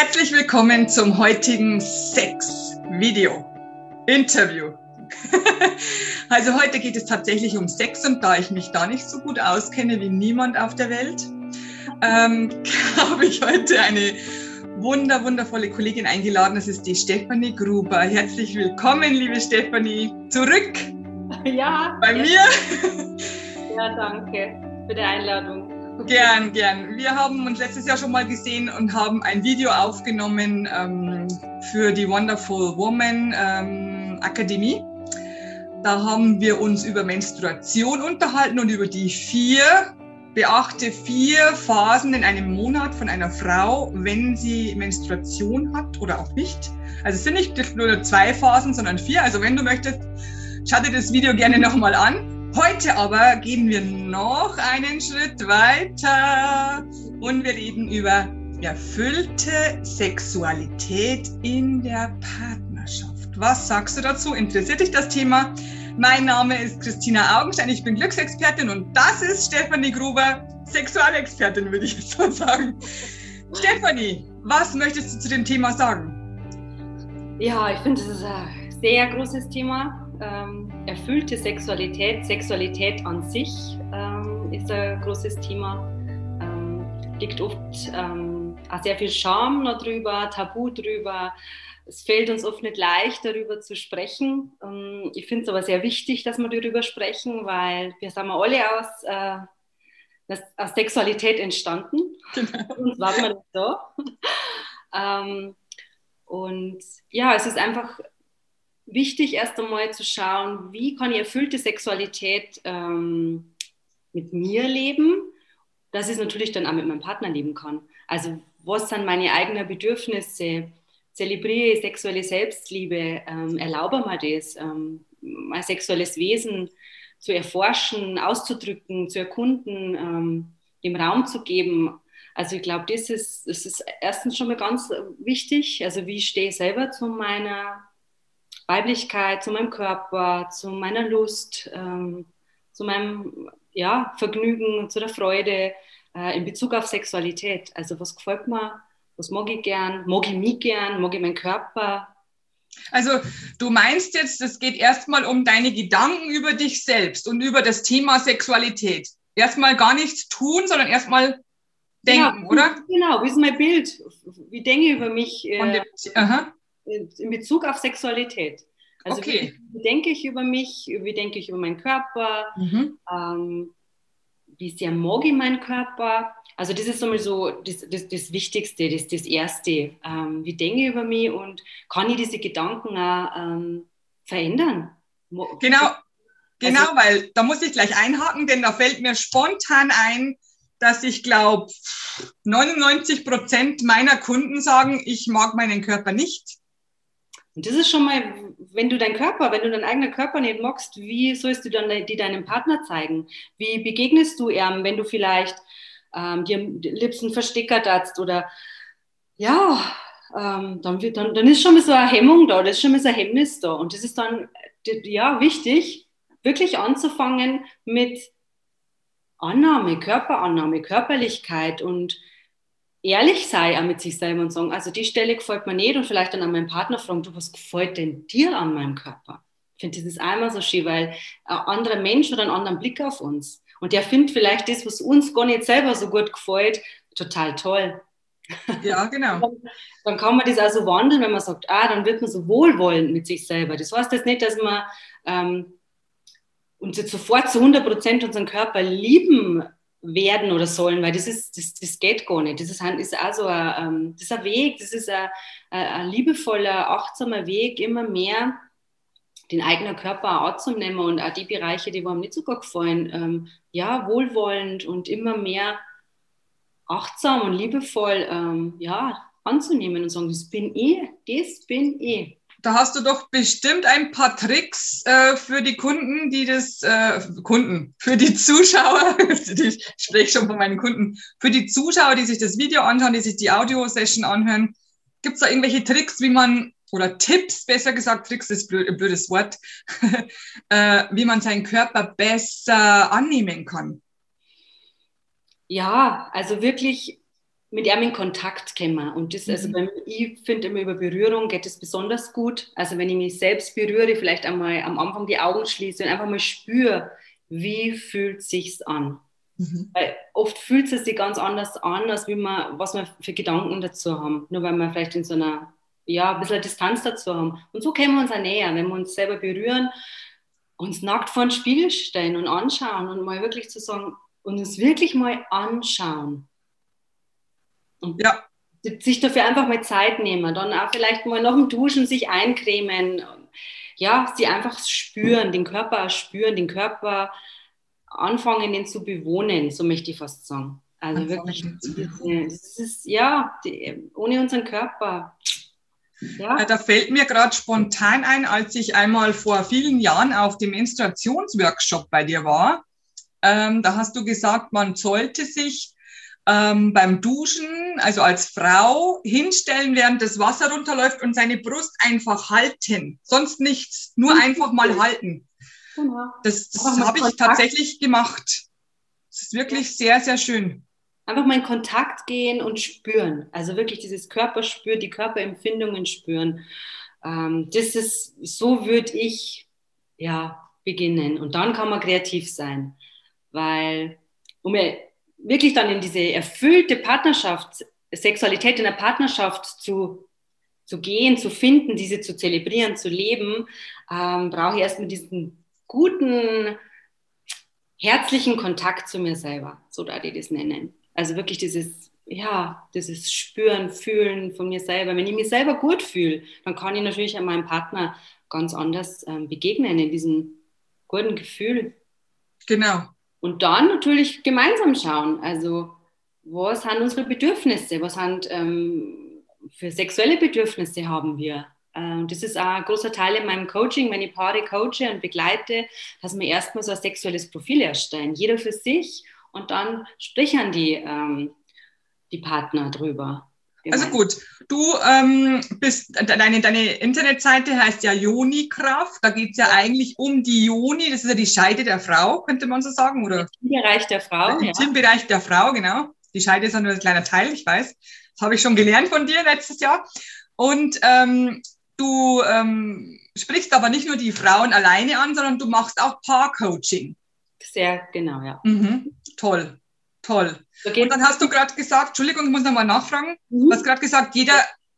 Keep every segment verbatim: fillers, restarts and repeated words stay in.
Herzlich willkommen zum heutigen Sex-Video, Interview. Also heute geht es tatsächlich um Sex und da ich mich da nicht so gut auskenne wie niemand auf der Welt, ähm, habe ich heute eine wunder, wundervolle Kollegin eingeladen. Das ist die Stefanie Gruber. Herzlich willkommen, liebe Stefanie, zurück ja, bei ja. mir. Ja, danke für die Einladung. Gern, gern. Wir haben uns letztes Jahr schon mal gesehen und haben ein Video aufgenommen ähm, für die Wonderful Woman ähm, Akademie. Da haben wir uns über Menstruation unterhalten und über die vier, beachte vier Phasen in einem Monat von einer Frau, wenn sie Menstruation hat oder auch nicht. Also es sind nicht nur zwei Phasen, sondern vier. Also wenn du möchtest, schau dir das Video gerne nochmal an. Heute aber gehen wir noch einen Schritt weiter und wir reden über erfüllte Sexualität in der Partnerschaft. Was sagst du dazu? Interessiert dich das Thema? Mein Name ist Christina Augenstein, ich bin Glücksexpertin und das ist Stefanie Gruber, Sexualexpertin, würde ich jetzt so sagen. Stefanie, was möchtest du zu dem Thema sagen? Ja, ich finde, das ist ein sehr großes Thema. Ähm, erfüllte Sexualität, Sexualität an sich ähm, ist ein großes Thema. Ähm, liegt oft ähm, auch sehr viel Scham noch drüber, Tabu drüber. Es fällt uns oft nicht leicht, darüber zu sprechen. Ähm, ich finde es aber sehr wichtig, dass wir darüber sprechen, weil wir sind wir alle aus, äh, das, aus Sexualität entstanden. Genau. Sonst waren wir nicht da. ähm, und ja, es ist einfach wichtig, erst einmal zu schauen, wie kann ich erfüllte Sexualität ähm, mit mir leben, dass ich es natürlich dann auch mit meinem Partner leben kann. Also was sind meine eigenen Bedürfnisse? Zelebriere ich sexuelle Selbstliebe? Ähm, erlaube mir das, ähm, mein sexuelles Wesen zu erforschen, auszudrücken, zu erkunden, ähm, dem Raum zu geben? Also ich glaube, das ist, das ist erstens schon mal ganz wichtig. Also wie stehe ich selber zu meiner Weiblichkeit, zu meinem Körper, zu meiner Lust, ähm, zu meinem ja, Vergnügen, zu der Freude äh, in Bezug auf Sexualität. Also was gefällt mir, was mag ich gern, mag ich mich gern, mag ich meinen Körper. Also du meinst jetzt, es geht erstmal um deine Gedanken über dich selbst und über das Thema Sexualität. Erstmal gar nichts tun, sondern erstmal denken, genau, oder? Genau, wie ist mein Bild? Wie denke ich über mich? Äh, dem, aha. in Bezug auf Sexualität. Also okay. wie, wie denke ich über mich, wie denke ich über meinen Körper, mhm. ähm, wie sehr mag ich meinen Körper. Also das ist einmal so das, das, das Wichtigste, das, das Erste. Ähm, wie denke ich über mich und kann ich diese Gedanken auch ähm, verändern? Genau, genau, also, weil da muss ich gleich einhaken, denn da fällt mir spontan ein, dass ich glaube, neunundneunzig Prozent meiner Kunden sagen, ich mag meinen Körper nicht. Und das ist schon mal, wenn du deinen Körper, wenn du deinen eigenen Körper nicht magst, wie sollst du dann die deinem Partner zeigen? Wie begegnest du ihm, wenn du vielleicht ähm, dir liebsten verstickert hast oder ja, ähm, dann, wird, dann, dann ist schon mal so eine Hemmung da, das ist schon mal so ein Hemmnis da. Und das ist dann ja wichtig, wirklich anzufangen mit Annahme, Körperannahme, Körperlichkeit und ehrlich sei auch mit sich selber und sagen, also die Stelle gefällt mir nicht und vielleicht dann an meinen Partner fragen, du, was gefällt denn dir an meinem Körper? Ich finde, das ist einmal so schön, weil ein anderer Mensch hat einen anderen Blick auf uns und der findet vielleicht das, was uns gar nicht selber so gut gefällt, total toll. Ja, genau. Dann, dann kann man das auch so wandeln, wenn man sagt, ah, dann wird man so wohlwollend mit sich selber. Das heißt jetzt nicht, dass man ähm, uns jetzt sofort zu hundert Prozent unseren Körper lieben werden oder sollen, weil das ist, das, das geht gar nicht. Das ist, ist auch so ein, das ist ein Weg, das ist ein, ein liebevoller, achtsamer Weg, immer mehr den eigenen Körper auch anzunehmen und auch die Bereiche, die einem nicht so gut gefallen, ähm, ja, wohlwollend und immer mehr achtsam und liebevoll ähm, ja, anzunehmen und sagen, das bin ich, das bin ich. Da hast du doch bestimmt ein paar Tricks äh, für die Kunden, die das, äh, Kunden, für die Zuschauer, ich spreche schon von meinen Kunden, für die Zuschauer, die sich das Video anschauen, die sich die Audio-Session anhören. Gibt es da irgendwelche Tricks, wie man, oder Tipps, besser gesagt, Tricks ist blöd, ein blödes Wort, äh, wie man seinen Körper besser annehmen kann? Ja, also wirklich mit ihm in Kontakt kommen. Und das, also beim, ich finde immer, über Berührung geht es besonders gut. Also wenn ich mich selbst berühre, vielleicht einmal am Anfang die Augen schließe und einfach mal spüre, wie fühlt es sich an. Mhm. Weil oft fühlt es sich ganz anders an, als wie man, was wir für Gedanken dazu haben. Nur weil wir vielleicht in so einer, ja, ein bisschen Distanz dazu haben. Und so kommen wir uns auch näher, wenn wir uns selber berühren, uns nackt vor den Spiegel stellen und anschauen und mal wirklich zu sagen, und uns wirklich mal anschauen. Und ja. sich dafür einfach mal Zeit nehmen, dann auch vielleicht mal nach dem Duschen sich eincremen, ja, sie einfach spüren, den Körper spüren, den Körper anfangen, den zu bewohnen, so möchte ich fast sagen. Also anfangen, wirklich, das ist, ja, die, ohne unseren Körper. Ja. Da fällt mir gerade spontan ein, als ich einmal vor vielen Jahren auf dem Menstruationsworkshop bei dir war, ähm, da hast du gesagt, man sollte sich Ähm, beim Duschen, also als Frau, hinstellen, während das Wasser runterläuft und seine Brust einfach halten. Sonst nichts, nur einfach mal halten. Genau. Das, das habe ich tatsächlich gemacht. Das ist wirklich sehr, sehr schön. Einfach mal in Kontakt gehen und spüren. Also wirklich dieses Körperspür, die Körperempfindungen spüren. Ähm, das ist, so würde ich ja beginnen. Und dann kann man kreativ sein. Weil, um wirklich dann in diese erfüllte Partnerschaft, Sexualität in der Partnerschaft zu, zu gehen, zu finden, diese zu zelebrieren, zu leben, ähm, brauche ich erstmal diesen guten, herzlichen Kontakt zu mir selber, so da die das nennen. Also wirklich dieses, ja, dieses Spüren, Fühlen von mir selber. Wenn ich mich selber gut fühle, dann kann ich natürlich an meinem Partner ganz anders ähm, begegnen, in diesem guten Gefühl. Genau. Und dann natürlich gemeinsam schauen, also was sind unsere Bedürfnisse, was sind ähm, für sexuelle Bedürfnisse haben wir. Ähm, das ist auch ein großer Teil in meinem Coaching, wenn ich Paare coache und begleite, dass wir erstmal so ein sexuelles Profil erstellen, jeder für sich und dann sprechen die, ähm, die Partner drüber. Also gut, du ähm, bist, deine, deine Internetseite heißt ja Yoni-Kraft, da geht es ja eigentlich um die Yoni, das ist ja die Scheide der Frau, könnte man so sagen, oder? Im Intimbereich der Frau, Im Intimbereich ja. der Frau, genau. Die Scheide ist ja nur ein kleiner Teil, ich weiß. Das habe ich schon gelernt von dir letztes Jahr. Und ähm, du ähm, sprichst aber nicht nur die Frauen alleine an, sondern du machst auch Paar-Coaching. Sehr genau, ja. Mhm, toll. Toll. Und dann hast du gerade gesagt, Entschuldigung, ich muss nochmal nachfragen, mhm. du hast gerade gesagt, jeder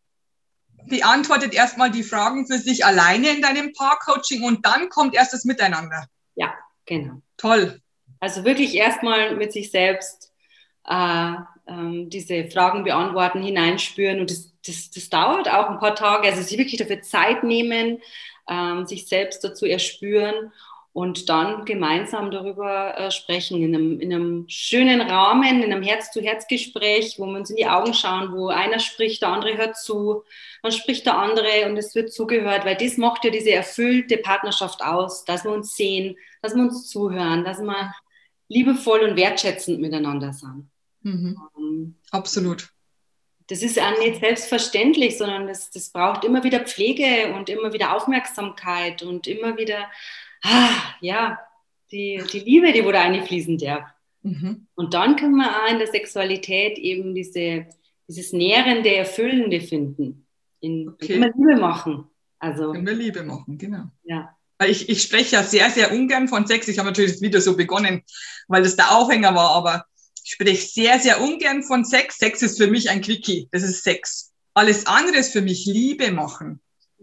beantwortet erstmal die Fragen für sich alleine in deinem Paar-Coaching und dann kommt erst das Miteinander. Ja, genau. Toll. Also wirklich erstmal mit sich selbst äh, ähm, diese Fragen beantworten, hineinspüren und das, das, das dauert auch ein paar Tage, also sich wirklich dafür Zeit nehmen, ähm, sich selbst dazu erspüren und dann gemeinsam darüber äh, sprechen, in einem, in einem schönen Rahmen, in einem Herz-zu-Herz-Gespräch, wo wir uns in die Augen schauen, wo einer spricht, der andere hört zu, dann spricht der andere und es wird zugehört, weil das macht ja diese erfüllte Partnerschaft aus, dass wir uns sehen, dass wir uns zuhören, dass wir liebevoll und wertschätzend miteinander sind. Mhm. Um, Absolut. Das ist auch nicht selbstverständlich, sondern das, das braucht immer wieder Pflege und immer wieder Aufmerksamkeit und immer wieder Ah, ja, die, die Liebe, die wo da einfließen darf. Mhm. Und dann können wir auch in der Sexualität eben diese, dieses Nährende, Erfüllende finden. In, okay. Immer Liebe machen. Also, können wir Liebe machen, genau. Ja. Ich, ich spreche ja sehr, sehr ungern von Sex. Ich habe natürlich das Video so begonnen, weil das der Aufhänger war, aber ich spreche sehr, sehr ungern von Sex. Sex ist für mich ein Quickie, das ist Sex. Alles andere ist für mich Liebe machen.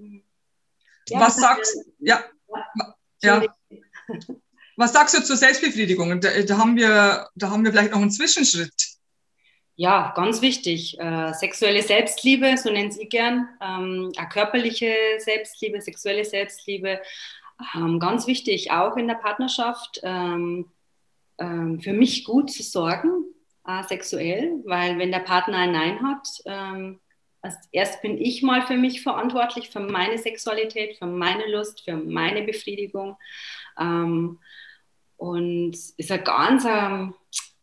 Ja, Was sagst du? Ja. ja. Ja. Was sagst du zur Selbstbefriedigung? Da, da, haben wir, da haben wir vielleicht noch einen Zwischenschritt. Ja, ganz wichtig. Äh, sexuelle Selbstliebe, so nennt ich gern. Ähm, auch körperliche Selbstliebe, sexuelle Selbstliebe. Ähm, ganz wichtig, auch in der Partnerschaft, ähm, ähm, für mich gut zu sorgen, äh, sexuell, weil wenn der Partner ein Nein hat, ähm, also erst bin ich mal für mich verantwortlich, für meine Sexualität, für meine Lust, für meine Befriedigung. Ähm, und ist ein ganz, ähm,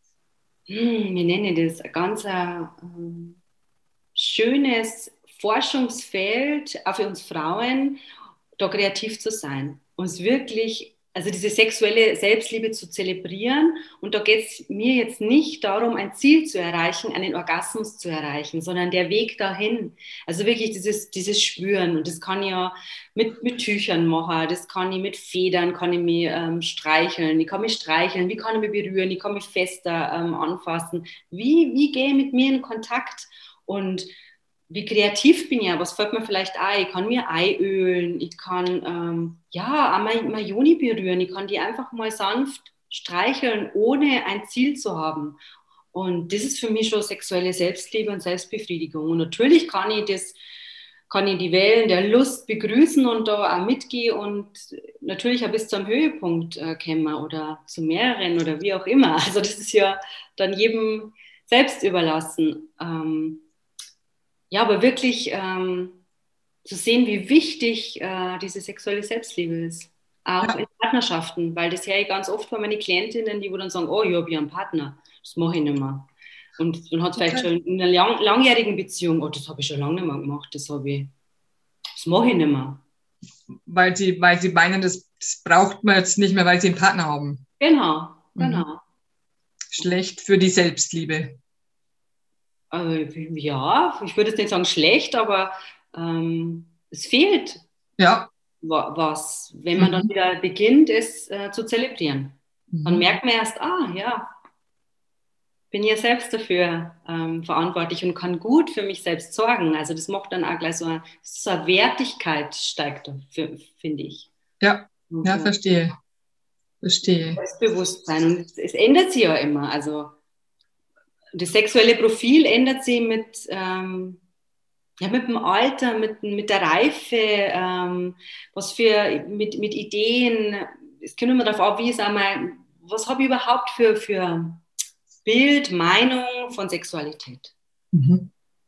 hm, wie nenne ich das, ein ganz ähm, schönes Forschungsfeld, auch für uns Frauen, da kreativ zu sein. Uns wirklich also diese sexuelle Selbstliebe zu zelebrieren. Und da geht es mir jetzt nicht darum, ein Ziel zu erreichen, einen Orgasmus zu erreichen, sondern der Weg dahin. Also wirklich dieses, dieses Spüren. Und das kann ich ja mit, mit Tüchern machen, das kann ich mit Federn, kann ich mich ähm, streicheln, ich kann mich streicheln, wie kann ich mich berühren, ich kann mich fester ähm, anfassen. Wie, wie gehe ich mit mir in Kontakt? Und wie kreativ bin ich ja, was fällt mir vielleicht ein? Ich kann mir Ei ölen, ich kann ähm, ja, auch meine, meine Joni berühren, ich kann die einfach mal sanft streicheln, ohne ein Ziel zu haben. Und das ist für mich schon sexuelle Selbstliebe und Selbstbefriedigung. Und natürlich kann ich das, kann ich die Wellen der Lust begrüßen und da auch mitgehen und natürlich auch bis zum Höhepunkt äh, kommen oder zu mehreren oder wie auch immer. Also das ist ja dann jedem selbst überlassen. Ähm, Ja, aber wirklich ähm, zu sehen, wie wichtig äh, diese sexuelle Selbstliebe ist. Auch Ja. in Partnerschaften, weil das höre ich ganz oft von meinen Klientinnen, die wo dann sagen, oh, ich habe ja einen Partner, das mache ich nicht mehr. Und man hat vielleicht Okay. schon in einer lang, langjährigen Beziehung, oh, das habe ich schon lange nicht mehr gemacht, das habe ich, das mache ich nicht mehr. Weil sie, weil sie meinen, das, das braucht man jetzt nicht mehr, weil sie einen Partner haben. Genau, Mhm. genau. Schlecht für die Selbstliebe. Also, ja, ich würde jetzt nicht sagen schlecht, aber ähm, es fehlt Ja. wa- was, wenn man dann Mhm. wieder beginnt, es äh, zu zelebrieren. Dann Mhm. merkt man erst, ah ja, bin ja selbst dafür ähm, verantwortlich und kann gut für mich selbst sorgen. Also das macht dann auch gleich so eine, so eine Wertigkeit steigt, da, für- finde ich. Ja, Und ja, so verstehe. Verstehe. Selbstbewusstsein. Und es, es ändert sich ja immer. Also das sexuelle Profil ändert sich mit, ähm, ja, mit dem Alter, mit, mit der Reife, ähm, was für, mit, mit Ideen. Es kommt immer darauf ab, wie ist einmal, was habe ich überhaupt für, für Bild, Meinung von Sexualität. Mhm.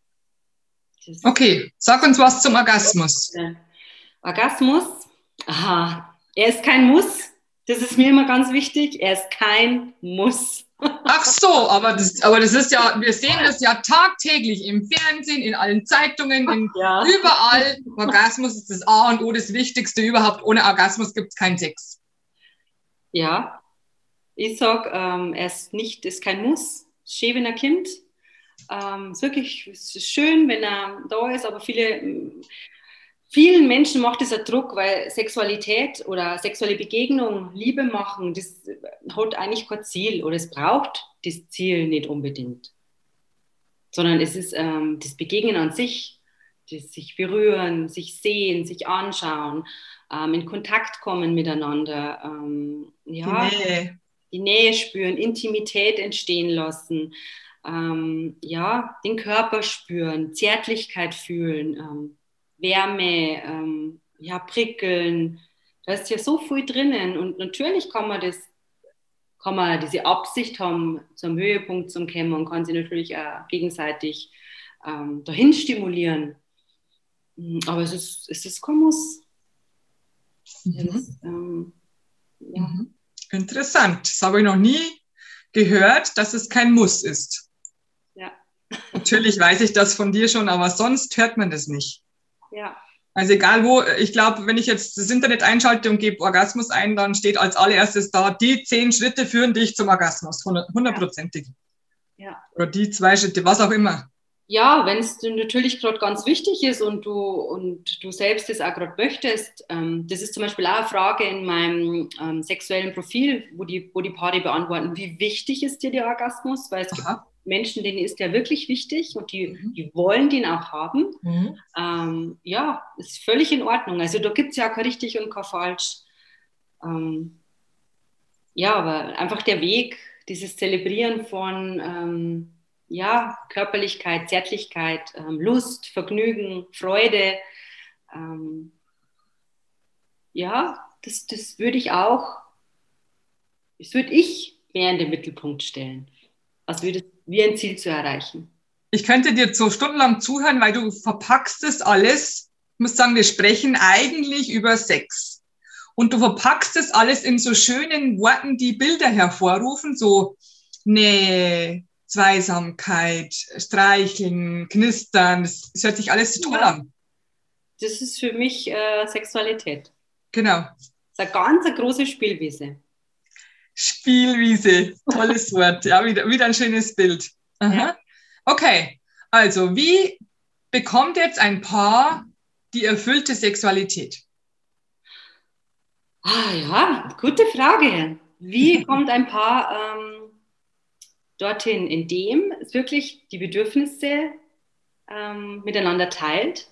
Das, Okay, sag uns was zum Orgasmus. äh, Orgasmus, aha, er ist kein Muss. Das ist mir immer ganz wichtig. Er ist kein Muss. Ach so, aber das, aber das ist ja, wir sehen das ja tagtäglich im Fernsehen, in allen Zeitungen, in Ja. überall. Orgasmus ist das A und O, das Wichtigste überhaupt. Ohne Orgasmus gibt es keinen Sex. Ja, ich sage, ähm, er ist nicht, ist kein Muss. Ist schön, wenn er Kind. Ähm, ist wirklich es ist schön, wenn er da ist, aber viele, vielen Menschen macht dieser Druck, weil Sexualität oder sexuelle Begegnung, Liebe machen, das hat eigentlich kein Ziel oder es braucht das Ziel nicht unbedingt, sondern es ist ähm, das Begegnen an sich, das sich berühren, sich sehen, sich anschauen, ähm, in Kontakt kommen miteinander, ähm, ja, Die Nähe. die Nähe spüren, Intimität entstehen lassen, ähm, ja, den Körper spüren, Zärtlichkeit fühlen, ähm, Wärme, ähm, ja, prickeln. Da ist ja so viel drinnen und natürlich kann man das, kann man diese Absicht haben, zum Höhepunkt zu kommen und kann sie natürlich auch gegenseitig ähm, dahin stimulieren. Aber es ist, es ist kein Muss. Mhm. Das, ähm, ja. Mhm. Interessant. Das habe ich noch nie gehört, dass es kein Muss ist. Ja. Natürlich weiß ich das von dir schon, aber sonst hört man das nicht. Ja. Also egal wo, ich glaube, wenn ich jetzt das Internet einschalte und gebe Orgasmus ein, dann steht als allererstes da, die zehn Schritte führen dich zum Orgasmus, hundertprozentig. Ja. Oder die zwei Schritte, was auch immer. Ja, wenn es natürlich gerade ganz wichtig ist und du, und du selbst es auch gerade möchtest, ähm, das ist zum Beispiel auch eine Frage in meinem ähm, sexuellen Profil, wo die, wo die Paare beantworten, wie wichtig ist dir der Orgasmus? Weil es Aha. gibt Menschen, denen ist der wirklich wichtig und die, Mhm. die wollen den auch haben. Mhm. Ähm, ja, ist völlig in Ordnung. Also da gibt es ja auch kein richtig und kein falsch. Ähm, ja, aber einfach der Weg, dieses Zelebrieren von ähm, ja, Körperlichkeit, Zärtlichkeit, ähm, Lust, Vergnügen, Freude. Ähm, ja, das, das würde ich auch, das würde ich mehr in den Mittelpunkt stellen, als würde es wie ein Ziel zu erreichen. Ich könnte dir so stundenlang zuhören, weil du verpackst es alles. Ich muss sagen, wir sprechen eigentlich über Sex. Und du verpackst es alles in so schönen Worten, die Bilder hervorrufen, so Nähe, Zweisamkeit, Streicheln, Knistern. Das, das hört sich alles so toll Ja. an. Das ist für mich äh, Sexualität. Genau. ist eine ganz eine große Spielwiese. Spielwiese, tolles Wort. Ja, wieder, wieder ein schönes Bild. Aha. Ja. Okay, also wie bekommt jetzt ein Paar die erfüllte Sexualität? Ah ja, gute Frage. Wie kommt ein Paar ähm, dorthin, indem es wirklich die Bedürfnisse ähm, miteinander teilt,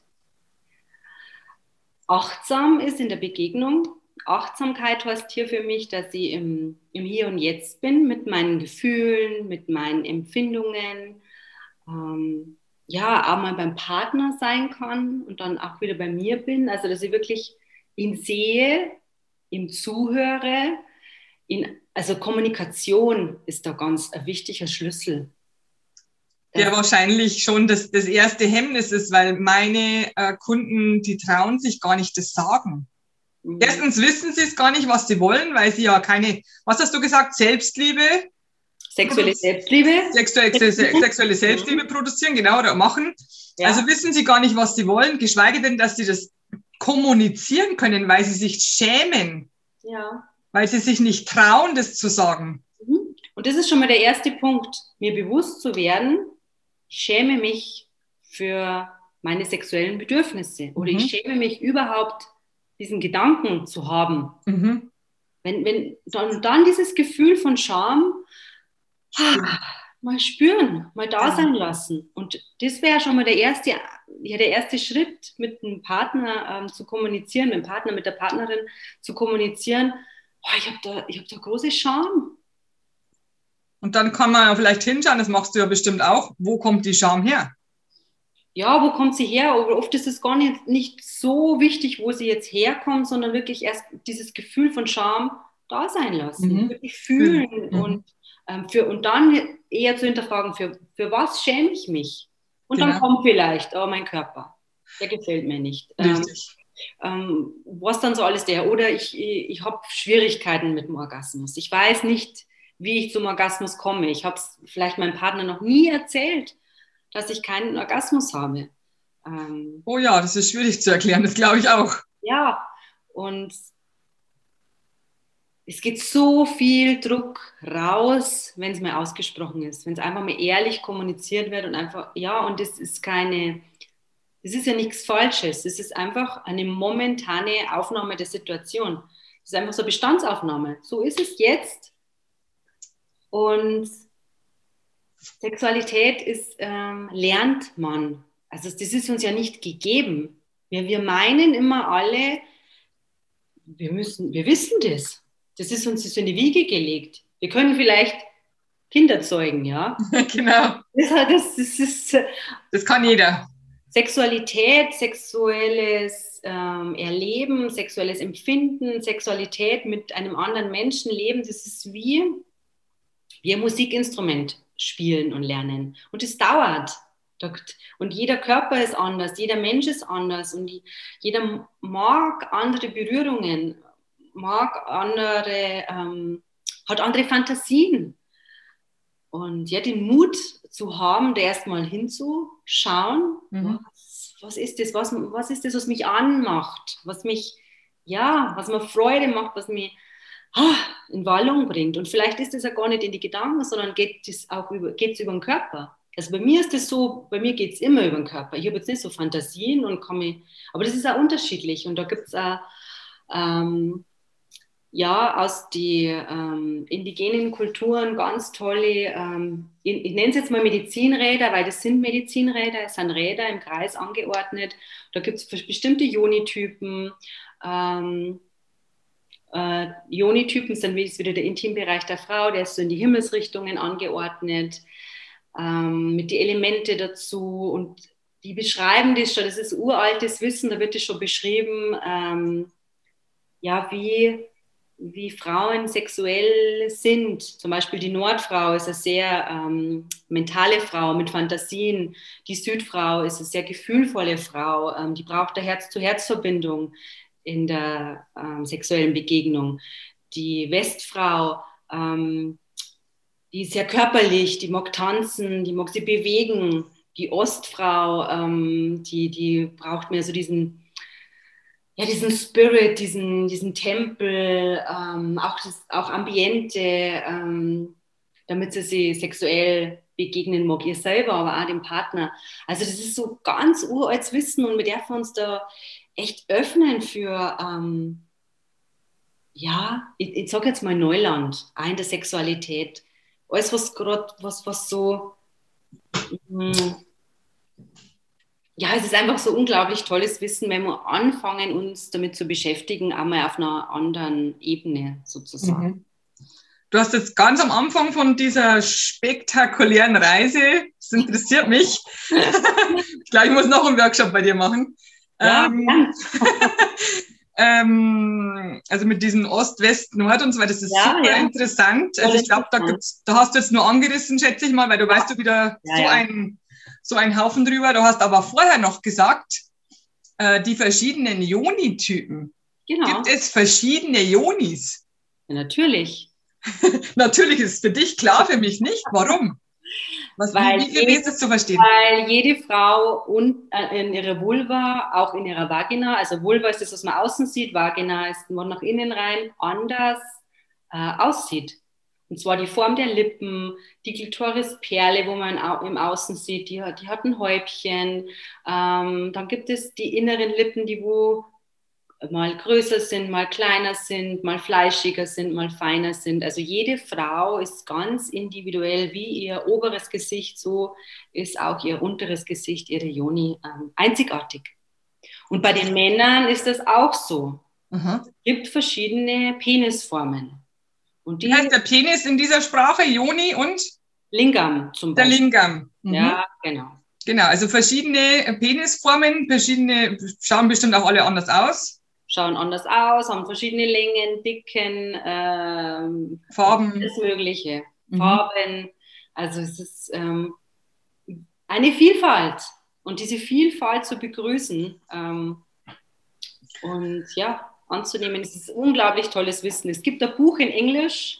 achtsam ist in der Begegnung. Achtsamkeit heißt hier für mich, dass ich im, im Hier und Jetzt bin, mit meinen Gefühlen, mit meinen Empfindungen, ähm, ja, auch mal beim Partner sein kann und dann auch wieder bei mir bin, also dass ich wirklich ihn sehe, ihm zuhöre, ihn, also Kommunikation ist da ganz ein wichtiger Schlüssel. Der wahrscheinlich schon das, das erste Hemmnis ist, weil meine äh, Kunden, die trauen sich gar nicht das sagen. Mhm. Erstens wissen sie es gar nicht, was sie wollen, weil sie ja keine, was hast du gesagt, Selbstliebe? Sexuelle Selbstliebe. Sexuelle, sexuelle Selbstliebe produzieren, genau, oder machen. Ja. Also wissen sie gar nicht, was sie wollen, geschweige denn, dass sie das kommunizieren können, weil sie sich schämen. Ja. Weil sie sich nicht trauen, das zu sagen. Und das ist schon mal der erste Punkt, mir bewusst zu werden, ich schäme mich für meine sexuellen Bedürfnisse oder mhm. ich schäme mich überhaupt, diesen Gedanken zu haben. Mhm. Wenn, wenn dann, dann dieses Gefühl von Scham ah, mal spüren, mal da sein lassen. Und das wäre schon mal der erste, ja, der erste Schritt, mit einem Partner ähm, zu kommunizieren, mit dem Partner, mit der Partnerin zu kommunizieren. Oh, ich habe da, ich hab da große Scham. Und dann kann man ja vielleicht hinschauen, das machst du ja bestimmt auch. Wo kommt die Scham her? Ja, wo kommt sie her? Aber oft ist es gar nicht, nicht so wichtig, wo sie jetzt herkommt, sondern wirklich erst dieses Gefühl von Scham da sein lassen, mhm. wirklich fühlen mhm. und, ähm, für, und dann eher zu hinterfragen, für, für was schäme ich mich? Und genau. Dann kommt vielleicht, oh, mein Körper, der gefällt mir nicht. Richtig. Ähm, ähm, was dann so alles der? Oder ich, ich, ich habe Schwierigkeiten mit dem Orgasmus. Ich weiß nicht, wie ich zum Orgasmus komme. Ich habe es vielleicht meinem Partner noch nie erzählt, dass ich keinen Orgasmus habe. Ähm, oh ja, das ist schwierig zu erklären, das glaube ich auch. Ja, und es geht so viel Druck raus, wenn es mal ausgesprochen ist, wenn es einfach mal ehrlich kommuniziert wird und einfach, ja, und das ist keine, das ist ja nichts Falsches, es ist einfach eine momentane Aufnahme der Situation. Das ist einfach so eine Bestandsaufnahme. So ist es jetzt. Und Sexualität ist, ähm, lernt man. Also das ist uns ja nicht gegeben. Wir, wir meinen immer alle, wir müssen, wir wissen das. Das ist uns in die Wiege gelegt. Wir können vielleicht Kinder zeugen, ja? Genau. Das, das, das, ist, das kann jeder. Sexualität, sexuelles ähm, Erleben, sexuelles Empfinden, Sexualität mit einem anderen Menschen leben, das ist wie wir Musikinstrument spielen und lernen. Und es dauert. Und jeder Körper ist anders, jeder Mensch ist anders und jeder mag andere Berührungen, mag andere, ähm, hat andere Fantasien. Und ja, den Mut zu haben, da erstmal hinzuschauen, mhm. was, was ist das, was, was ist das, was mich anmacht, was mich, ja, was mir Freude macht, was mich in Wallung bringt. Und vielleicht ist es ja gar nicht in die Gedanken, sondern geht es auch über, geht's über den Körper. Also bei mir ist es so, bei mir geht es immer über den Körper. Ich habe jetzt nicht so Fantasien und komme, aber das ist auch unterschiedlich. Und da gibt es auch, ähm, ja, aus den ähm, indigenen Kulturen ganz tolle, ähm, ich, ich nenne es jetzt mal Medizinräder, weil das sind Medizinräder, es sind Räder im Kreis angeordnet. Da gibt es bestimmte Yoni-Typen, ähm, Äh, Yoni-Typen sind wie wieder der Intimbereich der Frau, der ist so in die Himmelsrichtungen angeordnet, ähm, mit den Elemente dazu und die beschreiben das schon, das ist uraltes Wissen, da wird das schon beschrieben, ähm, ja, wie, wie Frauen sexuell sind. Zum Beispiel die Nordfrau ist eine sehr ähm, mentale Frau mit Fantasien, die Südfrau ist eine sehr gefühlvolle Frau, ähm, die braucht eine Herz-zu-Herz-Verbindung in der ähm, sexuellen Begegnung. Die Westfrau, ähm, die ist sehr körperlich, die mag tanzen, die mag sie bewegen. Die Ostfrau, ähm, die, die braucht mehr so diesen, ja, diesen Spirit, diesen, diesen Tempel, ähm, auch das auch Ambiente, ähm, damit sie sich sexuell begegnen mag, ihr selber, aber auch dem Partner. Also das ist so ganz uraltes Wissen und wir dürfen uns da echt öffnen für, ähm, ja, ich, ich sage jetzt mal Neuland, auch in der Sexualität. Alles, was gerade, was, was so, mh, ja, es ist einfach so unglaublich tolles Wissen, wenn wir anfangen, uns damit zu beschäftigen, einmal auf einer anderen Ebene sozusagen. Mhm. Du hast jetzt ganz am Anfang von dieser spektakulären Reise, das interessiert mich. Ich glaube, ich muss noch einen Workshop bei dir machen. Ja, ähm, ja. ähm, also mit diesem Ost, West, Nord und so weiter, das ist Ja, super ja. interessant. Also ich glaube, da, gibt's- da hast du jetzt nur angerissen, schätze ich mal, weil du weißt du wieder Ja, so, ja. Ein, so einen Haufen drüber. Du hast aber vorher noch gesagt, äh, die verschiedenen Yoni-Typen. Genau. Gibt es verschiedene Yonis? Ja, natürlich. Natürlich ist es für dich klar, für mich nicht. Warum? Was, Weil wie, wie, wie jede, ist es zu verstehen? weil jede Frau und, äh, in ihrer Vulva, auch in ihrer Vagina, also Vulva ist das, was man außen sieht, Vagina ist man nach innen rein, anders äh, aussieht. Und zwar die Form der Lippen, die Klitorisperle, wo man au im Außen sieht, die hat, die hat ein Häubchen. Ähm, dann gibt es die inneren Lippen, die wo mal größer sind, mal kleiner sind, mal fleischiger sind, mal feiner sind. Also jede Frau ist ganz individuell, wie ihr oberes Gesicht, so ist auch ihr unteres Gesicht, ihre Yoni, ähm, einzigartig. Und bei den Männern ist das auch so. Aha. Es gibt verschiedene Penisformen. Und Wie die heißt der Penis in dieser Sprache? Yoni und Lingam zum der Beispiel. Lingam. Mhm. Ja, genau. Genau, also verschiedene Penisformen, verschiedene, schauen bestimmt auch alle anders aus. Schauen anders aus, haben verschiedene Längen, Dicken, ähm, Farben. alles Mögliche. Mhm. Farben. Also es ist ähm, eine Vielfalt und diese Vielfalt zu begrüßen ähm, und ja, anzunehmen, es ist unglaublich tolles Wissen. Es gibt ein Buch in Englisch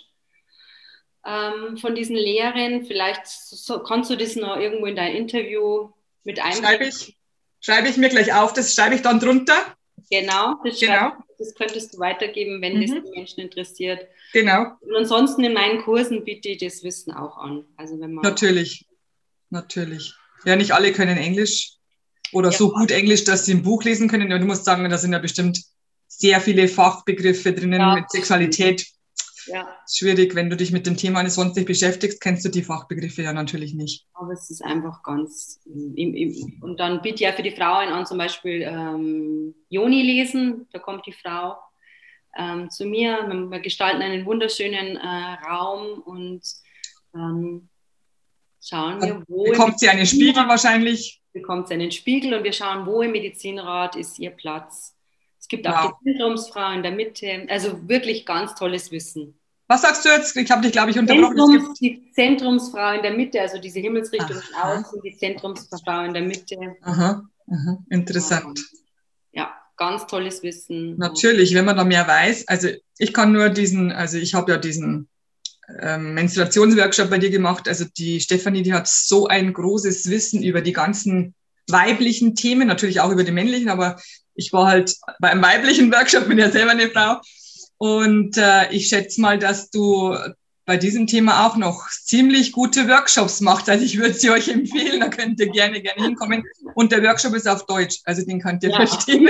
ähm, von diesen Lehrern. Vielleicht so, kannst du das noch irgendwo in dein Interview mit einbringen. Schreibe ich, schreibe ich mir gleich auf, das schreibe ich dann drunter. Genau, das, Genau. das könntest du weitergeben, wenn Mhm. das die Menschen interessiert. Genau. Und ansonsten in meinen Kursen biete ich das Wissen auch an. Also wenn man Natürlich, natürlich. Ja, nicht alle können Englisch oder Ja. so gut Englisch, dass sie ein Buch lesen können. Und du musst sagen, da sind ja bestimmt sehr viele Fachbegriffe drinnen Ja. mit Sexualität. Ja, Schwierig, wenn du dich mit dem Thema sonst nicht beschäftigst, kennst du die Fachbegriffe ja natürlich nicht. aber es ist einfach ganz. Im, im, und dann biete ich ja für die Frauen an, zum Beispiel ähm, Yoni lesen. Da kommt die Frau ähm, zu mir. Wir gestalten einen wunderschönen äh, Raum und dann schauen wir, wo. Bekommt sie einen Spiegel wahrscheinlich? Bekommt sie einen Spiegel und wir schauen, wo im Medizinrat ist ihr Platz. Es gibt auch Wow. die Zentrumsfrau in der Mitte. Also wirklich ganz tolles Wissen. Was sagst du jetzt? Ich habe dich, glaube ich, unterbrochen. Zentrums, die Zentrumsfrau in der Mitte, also diese Himmelsrichtung Aha. außen, die Zentrumsfrau in der Mitte. Aha, aha, interessant. Ja, ganz tolles Wissen. Natürlich, wenn man da mehr weiß. Also ich kann nur diesen, also ich habe ja diesen ähm, Menstruationsworkshop bei dir gemacht. Also die Stefanie, die hat so ein großes Wissen über die ganzen weiblichen Themen, natürlich auch über die männlichen, aber ich war halt bei einem weiblichen Workshop, bin ja selber eine Frau. Und äh, ich schätze mal, dass du bei diesem Thema auch noch ziemlich gute Workshops macht. Also ich würde sie euch empfehlen, da könnt ihr gerne, gerne hinkommen. Und der Workshop ist auf Deutsch, also den könnt ihr Ja. verstehen.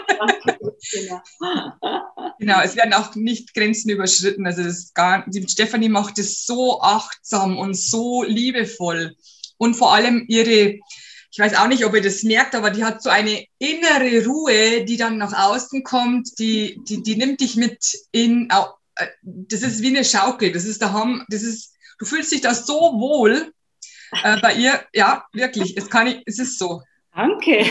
Genau. Genau, es werden auch nicht Grenzen überschritten. Also das ist gar, die Stefanie macht es so achtsam und so liebevoll. Und vor allem ihre, ich weiß auch nicht, ob ihr das merkt, aber die hat so eine innere Ruhe, die dann nach außen kommt, die, die, die nimmt dich mit in, das ist wie eine Schaukel, das ist der Ham, das ist, du fühlst dich da so wohl äh, bei ihr, ja, wirklich, es kann ich, es ist so. Danke.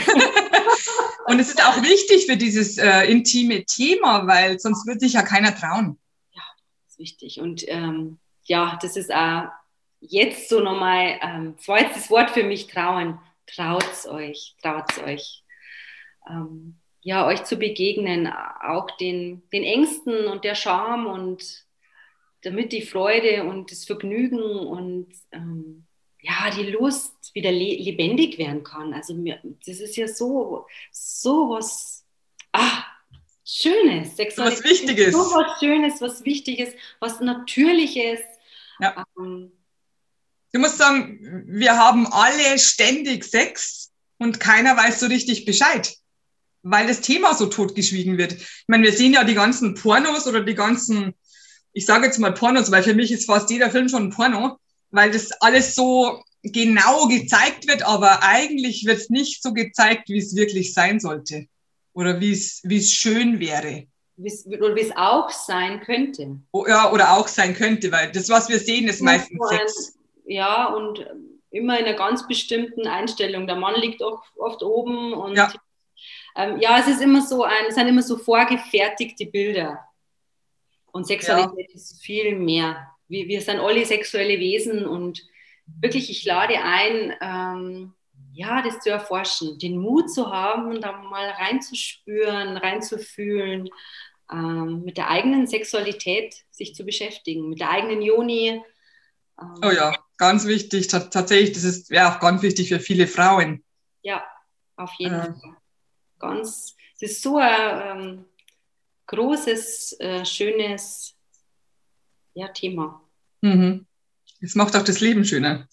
Und es ist auch wichtig für dieses äh, intime Thema, weil sonst würde sich ja keiner trauen. Ja, das ist wichtig. Und ähm, ja, das ist auch jetzt so nochmal, ähm, das war jetzt das Wort für mich, trauen. Traut's euch, traut's euch. Ähm, ja, euch zu begegnen, auch den, den Ängsten und der Scham und damit die Freude und das Vergnügen und ähm, ja, die Lust wieder le lebendig werden kann. Also mir, das ist ja so, so was, ah, Schönes. So was Wichtiges. So was Schönes, was Wichtiges, was Natürliches. Ja. Ähm, Du musst sagen, wir haben alle ständig Sex und keiner weiß so richtig Bescheid, weil das Thema so totgeschwiegen wird. Ich meine, wir sehen ja die ganzen Pornos oder die ganzen, ich sage jetzt mal Pornos, weil für mich ist fast jeder Film schon ein Porno, weil das alles so genau gezeigt wird, aber eigentlich wird es nicht so gezeigt, wie es wirklich sein sollte oder wie es, wie es schön wäre. Wie's, oder wie es auch sein könnte. Oh, ja, oder auch sein könnte, weil das, was wir sehen, ist meistens so ein, Sex. Ja, und immer in einer ganz bestimmten Einstellung. Der Mann liegt auch oft oben und Ja, ähm, ja, es ist immer so ein, es sind immer so vorgefertigte Bilder. Und Sexualität ja. ist viel mehr. Wir, wir sind alle sexuelle Wesen und wirklich, ich lade ein, ähm, ja, das zu erforschen, den Mut zu haben, da mal reinzuspüren, reinzufühlen, ähm, mit der eigenen Sexualität sich zu beschäftigen, mit der eigenen Yoni. Ähm, Oh ja, ganz wichtig. T- tatsächlich, das ist ja auch ganz wichtig für viele Frauen. Ja, auf jeden Äh, Fall. Ganz, es ist so ein ähm, großes, äh, schönes ja, Thema. mhm. Das macht auch das Leben schöner.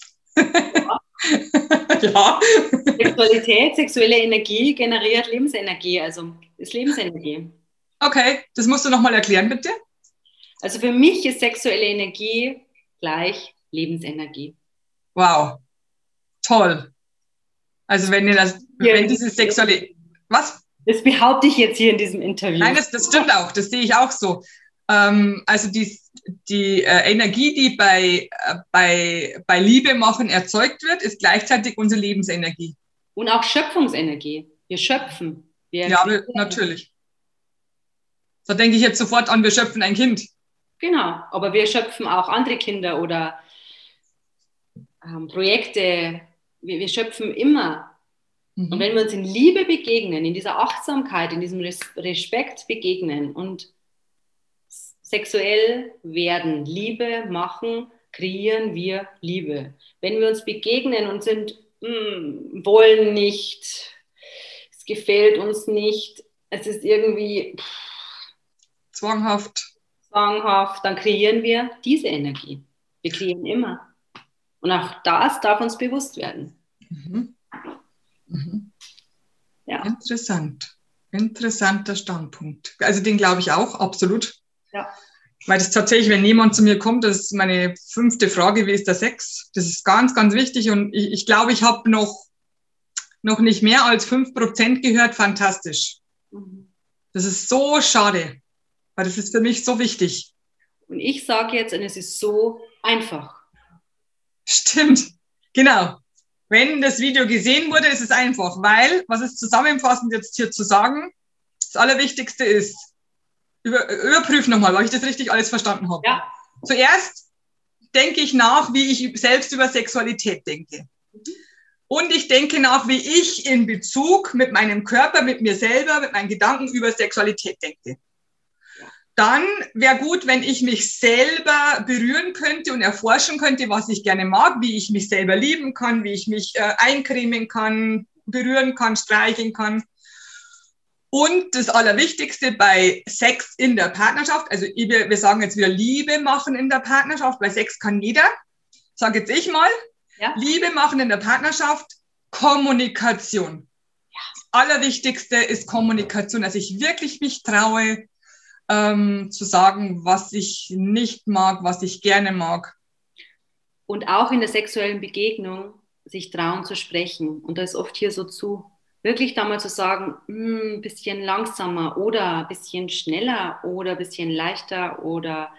Ja. Sexualität, sexuelle Energie generiert Lebensenergie, also ist Lebensenergie. Okay, das musst du nochmal erklären, bitte. Also für mich ist sexuelle Energie gleich Lebensenergie. Wow, toll. Also wenn ihr das, Hier wenn diese sexuelle, was? Das behaupte ich jetzt hier in diesem Interview. Nein, das, das stimmt auch, das sehe ich auch so. Ähm, also die, die äh, Energie, die bei, äh, bei, bei Liebe machen erzeugt wird, ist gleichzeitig unsere Lebensenergie. Und auch Schöpfungsenergie. Wir schöpfen. Wir Ja, wir, natürlich. Da denke ich jetzt sofort an, wir schöpfen ein Kind. Genau, aber wir schöpfen auch andere Kinder oder ähm, Projekte. Wir, wir schöpfen immer. Mhm. Und wenn wir uns in Liebe begegnen, in dieser Achtsamkeit, in diesem Res- Respekt begegnen und sexuell werden, Liebe machen, kreieren wir Liebe. Wenn wir uns begegnen und sind, mh, wollen nicht, es gefällt uns nicht, es ist irgendwie pff, zwanghaft. zwanghaft, dann kreieren wir diese Energie. Wir kreieren immer. Und auch das darf uns bewusst werden. Mhm. Mhm. Ja. Interessant. Interessanter Standpunkt. Also den glaube ich auch, absolut. Ja. Weil das tatsächlich, wenn jemand zu mir kommt, das ist meine fünfte Frage, wie ist der Sex? Das ist ganz, ganz wichtig und ich, ich glaube, ich habe noch, noch nicht mehr als fünf Prozent gehört, fantastisch. Mhm. Das ist so schade, weil das ist für mich so wichtig. Und ich sage jetzt, und es ist so einfach. Stimmt, genau. Wenn das Video gesehen wurde, ist es einfach, weil, was ist zusammenfassend jetzt hier zu sagen, das Allerwichtigste ist, über, überprüf nochmal, ob ich das richtig alles verstanden habe. Ja. Zuerst denke ich nach, wie ich selbst über Sexualität denke. Mhm. Und ich denke nach, wie ich in Bezug mit meinem Körper, mit mir selber, mit meinen Gedanken über Sexualität denke. Dann wäre gut, wenn ich mich selber berühren könnte und erforschen könnte, was ich gerne mag, wie ich mich selber lieben kann, wie ich mich äh, eincremen kann, berühren kann, streicheln kann. Und das Allerwichtigste bei Sex in der Partnerschaft, also wir sagen jetzt wieder Liebe machen in der Partnerschaft, weil Sex kann jeder, sage jetzt ich mal, ja. Liebe machen in der Partnerschaft, Kommunikation. Ja. Das Allerwichtigste ist Kommunikation, dass ich wirklich mich traue, Ähm, zu sagen, was ich nicht mag, was ich gerne mag. Und auch in der sexuellen Begegnung sich trauen zu sprechen. Und da ist oft hier so zu, wirklich da mal zu sagen, ein bisschen langsamer oder ein bisschen schneller oder ein bisschen leichter oder,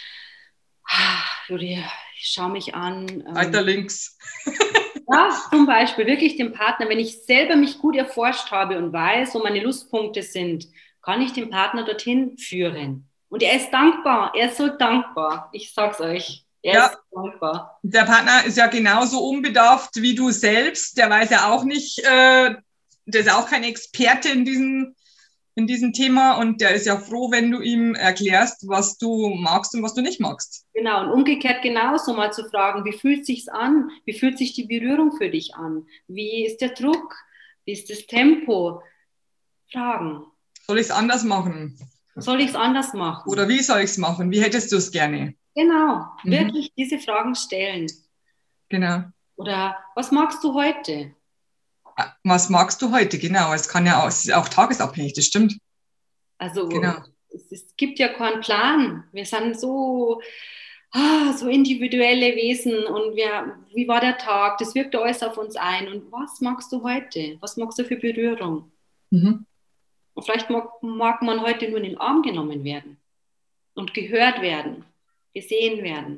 oder ich schau mich an. Weiter ähm, links. Ja, zum Beispiel wirklich den Partner, wenn ich selber mich gut erforscht habe und weiß, wo meine Lustpunkte sind, kann ich den Partner dorthin führen. Und er ist dankbar, er ist so dankbar. Ich sag's euch, er ja, ist dankbar. Der Partner ist ja genauso unbedarft wie du selbst. Der weiß ja auch nicht, äh, der ist auch kein Experte in diesem, in diesem Thema und der ist ja froh, wenn du ihm erklärst, was du magst und was du nicht magst. Genau, und umgekehrt genauso mal zu fragen, wie fühlt sich's an? Wie fühlt sich die Berührung für dich an? Wie ist der Druck? Wie ist das Tempo? Fragen. Soll ich es anders machen? Soll ich es anders machen? Oder wie soll ich es machen? Wie hättest du es gerne? Genau, Mhm. wirklich diese Fragen stellen. Genau. Oder was magst du heute? Was magst du heute? Genau, es kann ja auch, es ist auch tagesabhängig, das stimmt. Also Genau. es, es gibt ja keinen Plan. Wir sind so, ah, so individuelle Wesen und wir, wie war der Tag? Das wirkt alles auf uns ein. Und was magst du heute? Was magst du für Berührung? Mhm. Und vielleicht mag, mag man heute nur in den Arm genommen werden und gehört werden, gesehen werden.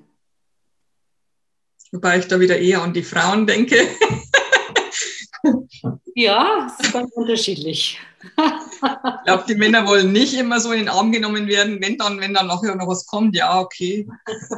Wobei ich da wieder eher an die Frauen denke. Ja, es ist ganz unterschiedlich. Ich glaube, die Männer wollen nicht immer so in den Arm genommen werden. Wenn dann, wenn dann nachher noch was kommt, ja, okay.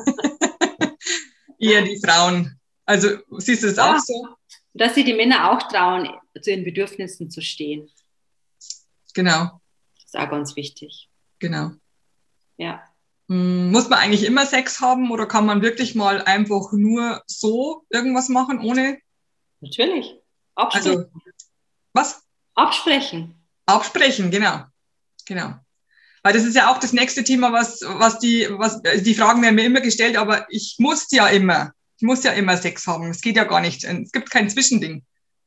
Eher die Frauen. Also siehst du das Ja, auch so? dass sich die Männer auch trauen, zu ihren Bedürfnissen zu stehen. Genau, Das ist auch ganz wichtig. genau. Ja. Hm, muss man eigentlich immer Sex haben oder kann man wirklich mal einfach nur so irgendwas machen, ohne? Natürlich. Absprechen. Also, was? Absprechen. Absprechen, genau. Genau. Weil das ist ja auch das nächste Thema, was, was die, was, die Fragen werden mir immer gestellt, aber ich muss ja immer, ich muss ja immer Sex haben. Es geht ja gar nicht. Es gibt kein Zwischending.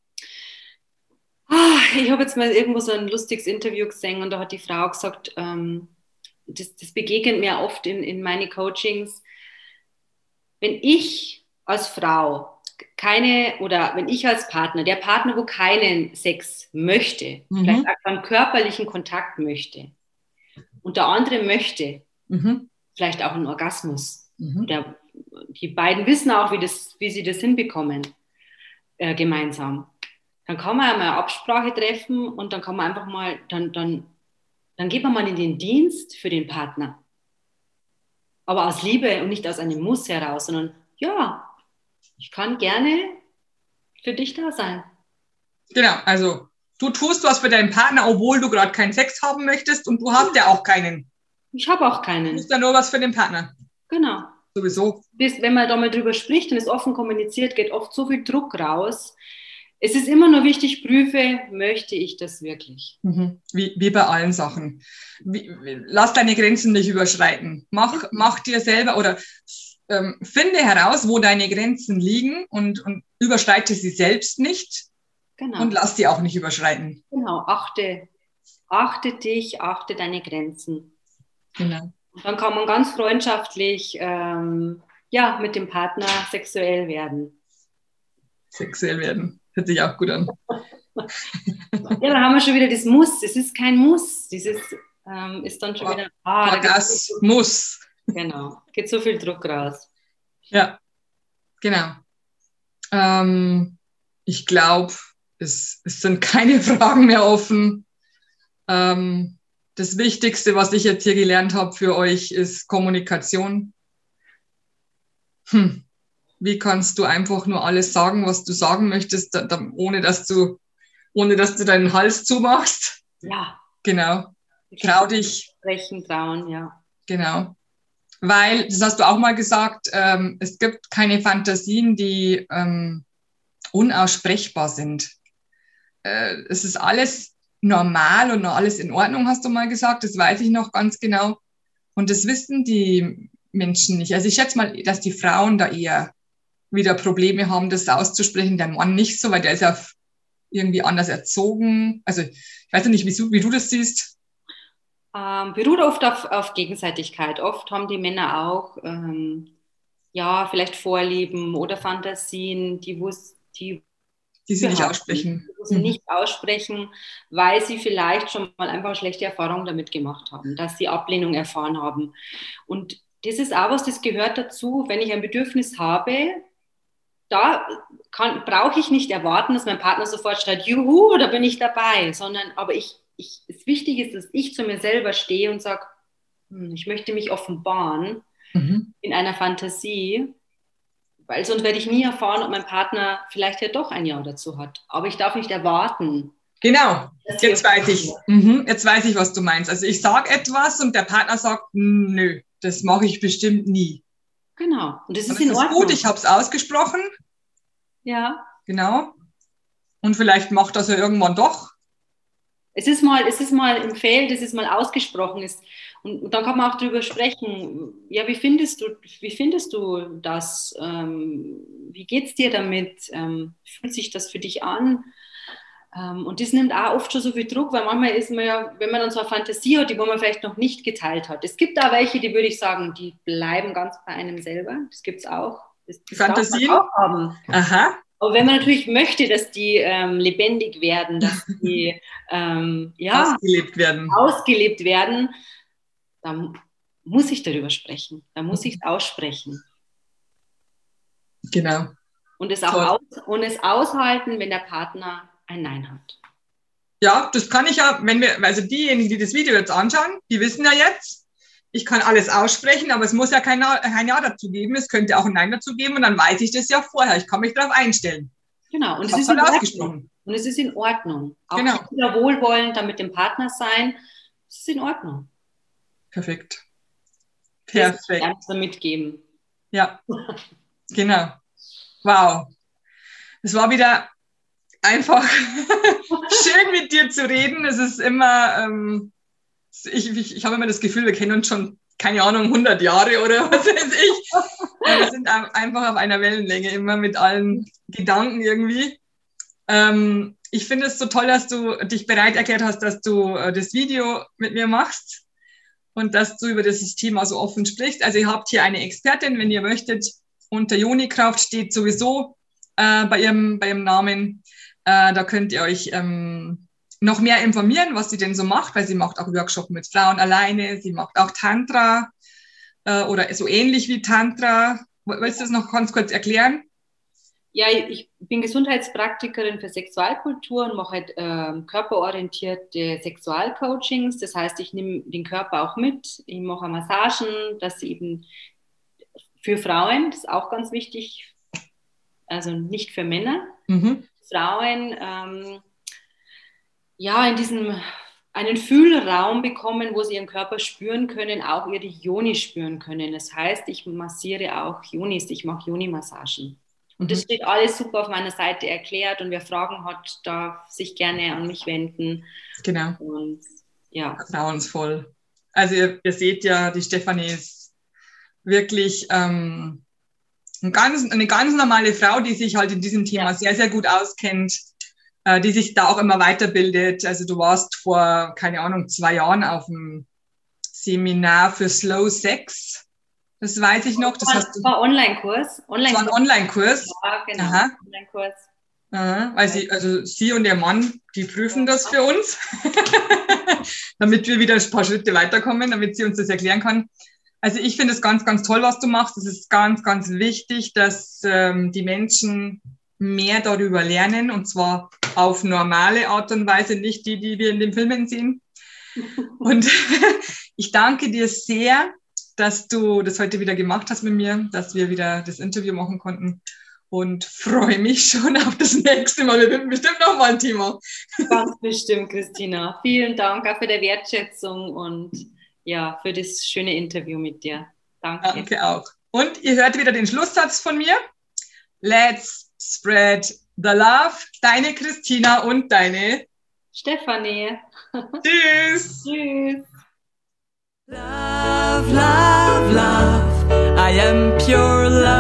Ich habe jetzt mal irgendwo so ein lustiges Interview gesehen und da hat die Frau gesagt, ähm, das, das begegnet mir oft in, in meine Coachings. Wenn ich als Frau keine, oder wenn ich als Partner, der Partner, wo keinen Sex möchte, Mhm. vielleicht auch einen körperlichen Kontakt möchte und der andere möchte, Mhm. vielleicht auch einen Orgasmus. Mhm. Der, die beiden wissen auch, wie, das, wie sie das hinbekommen, äh, gemeinsam. Dann kann man einmal eine Absprache treffen und dann kann man einfach mal, dann, dann, dann geht man mal in den Dienst für den Partner. Aber aus Liebe und nicht aus einem Muss heraus, sondern ja, ich kann gerne für dich da sein. Genau, also du tust was für deinen Partner, obwohl du gerade keinen Sex haben möchtest und du hast ja auch keinen. Ich habe auch Du keinen. tust ja nur was für den Partner. Genau. Sowieso. Das, wenn man da mal drüber spricht und es offen kommuniziert, geht oft so viel Druck raus. Es ist immer nur wichtig, prüfe, möchte ich das wirklich? Mhm. Wie, wie bei allen Sachen. Wie, wie, lass deine Grenzen nicht überschreiten. Mach, mach dir selber oder ähm, finde heraus, wo deine Grenzen liegen und, und überschreite sie selbst nicht. Genau. Und lass sie auch nicht überschreiten. Genau, achte, achte dich, achte deine Grenzen. Genau. Dann kann man ganz freundschaftlich ähm, ja, mit dem Partner sexuell werden. Sexuell werden. Hört sich auch gut an. Ja, dann haben wir schon wieder das Muss. Es ist kein Muss. Dieses ähm, ist dann schon Oh, wieder. Ah, da das so muss. Genau, geht so viel Druck raus. Ja, genau. Ähm, ich glaube, es, es sind keine Fragen mehr offen. Ähm, das Wichtigste, was ich jetzt hier gelernt habe für euch, ist Kommunikation. Hm. Wie kannst du einfach nur alles sagen, was du sagen möchtest, da, da, ohne dass du, ohne dass du deinen Hals zumachst? Ja. Genau. Trau dich. Sprechen, trauen, ja. Genau. Weil, das hast du auch mal gesagt, ähm, es gibt keine Fantasien, die ähm, unaussprechbar sind. Äh, es ist alles normal und alles in Ordnung, hast du mal gesagt. Das weiß ich noch ganz genau. Und das wissen die Menschen nicht. Also ich schätze mal, dass die Frauen da eher wieder Probleme haben, das auszusprechen. Der Mann nicht so, weil der ist ja irgendwie anders erzogen. Also ich weiß ja nicht, wie du, wie du das siehst. Ähm, beruht oft auf, auf Gegenseitigkeit. Oft haben die Männer auch ähm, ja, vielleicht Vorlieben oder Fantasien, die, die, die sie nicht aussprechen. Die sie mhm. nicht aussprechen, weil sie vielleicht schon mal einfach schlechte Erfahrungen damit gemacht haben, dass sie Ablehnung erfahren haben. Und das ist auch was, das gehört dazu, wenn ich ein Bedürfnis habe, da brauche ich nicht erwarten, dass mein Partner sofort schreit, juhu, da bin ich dabei, sondern aber ich, ich, es wichtig ist, dass ich zu mir selber stehe und sage, hm, ich möchte mich offenbaren mhm. in einer Fantasie, weil sonst werde ich nie erfahren, ob mein Partner vielleicht ja doch ein Ja dazu hat. Aber ich darf nicht erwarten. Genau, jetzt weiß ich, mhm, jetzt weiß ich, was du meinst. Also ich sage etwas und der Partner sagt, nö, das mache ich bestimmt nie. Genau. Und das ist und das in Ordnung. Ist gut, ich habe es ausgesprochen. Ja. Genau. Und vielleicht macht das ja irgendwann doch. Es ist mal, es ist mal im Feld, es ist mal ausgesprochen ist. Und, und dann kann man auch darüber sprechen. Ja, wie findest du, wie findest du das? Ähm, wie geht's dir damit? Ähm, fühlt sich das für dich an? Ähm, und das nimmt auch oft schon so viel Druck, weil manchmal ist man ja, wenn man dann so eine Fantasie hat, die wo man vielleicht noch nicht geteilt hat. Es gibt da welche, die würde ich sagen, die bleiben ganz bei einem selber. Das gibt es auch. Das, das Fantasien? darf man auch haben. Aha. Aber wenn man natürlich möchte, dass die ähm, lebendig werden, dass die ähm, ja, ausgelebt werden. ausgelebt werden, dann muss ich darüber sprechen. Dann muss ich es aussprechen. Genau. Und es, auch aus, und es aushalten, wenn der Partner ein Nein hat. Ja, das kann ich ja, wenn wir, also diejenigen, die das Video jetzt anschauen, die wissen ja jetzt, ich kann alles aussprechen, aber es muss ja kein, kein Ja dazu geben. Es könnte auch ein Nein dazu geben und dann weiß ich das ja vorher. Ich kann mich darauf einstellen. Genau, und ich es ist halt in ausgesprochen. Und es ist in Ordnung. Auch genau. wieder wohlwollend dann mit dem Partner sein. Es ist in Ordnung. Perfekt. Perfekt. Das kann ich mitgeben. Ja, genau. Wow. Es war wieder einfach schön mit dir zu reden. Es ist immer, ähm, ich, ich, ich habe immer das Gefühl, wir kennen uns schon, keine Ahnung, hundert Jahre oder was weiß ich. Aber wir sind einfach auf einer Wellenlänge, immer mit allen Gedanken irgendwie. Ähm, ich finde es so toll, dass du dich bereit erklärt hast, dass du äh, das Video mit mir machst und dass du über dieses Thema so offen sprichst. Also ihr habt hier eine Expertin, wenn ihr möchtet, unter Jonikraft steht sowieso äh, bei, ihrem, bei ihrem Namen. Äh, da könnt ihr euch ähm, noch mehr informieren, was sie denn so macht, weil sie macht auch Workshops mit Frauen alleine, sie macht auch Tantra äh, oder so ähnlich wie Tantra. Willst du das noch ganz kurz erklären? Ja, ich bin Gesundheitspraktikerin für Sexualkultur und mache halt äh, körperorientierte Sexualcoachings. Das heißt, ich nehme den Körper auch mit. Ich mache Massagen, dass sie eben für Frauen, das ist auch ganz wichtig, also nicht für Männer, mhm. Frauen ähm, ja in diesem einen Fühlraum bekommen, wo sie ihren Körper spüren können, auch ihre Yoni spüren können. Das heißt, ich massiere auch Yonis, ich mache Yoni-Massagen. Und das steht alles super auf meiner Seite erklärt und wer Fragen hat, darf sich gerne an mich wenden. Genau. Und ja. Vertrauensvoll. Also ihr, ihr seht ja, die Stefanie ist wirklich ähm, ein ganz, eine ganz normale Frau, die sich halt in diesem Thema ja. sehr, sehr gut auskennt, äh, die sich da auch immer weiterbildet. Also du warst vor, keine Ahnung, zwei Jahren auf einem Seminar für Slow Sex. Das weiß ich noch. Das war, hast du, war Online-Kurs. Online das war ein Online-Kurs. Ja, genau. Aha. Online-Kurs. Aha, weil sie, also sie und ihr Mann, die prüfen das für uns, damit wir wieder ein paar Schritte weiterkommen, damit sie uns das erklären kann. Also ich finde es ganz, ganz toll, was du machst. Es ist ganz, ganz wichtig, dass ähm, die Menschen mehr darüber lernen und zwar auf normale Art und Weise, nicht die, die wir in den Filmen sehen. Und ich danke dir sehr, dass du das heute wieder gemacht hast mit mir, dass wir wieder das Interview machen konnten und freue mich schon auf das nächste Mal. Wir finden bestimmt noch mal ein Thema. Ganz bestimmt, Christina. Vielen Dank auch für die Wertschätzung und ja, für das schöne Interview mit dir. Danke. Danke auch. Und ihr hört wieder den Schlusssatz von mir. Let's spread the love. Deine Christina und deine Stefanie. Tschüss. Tschüss. Love, love, love, I am pure love.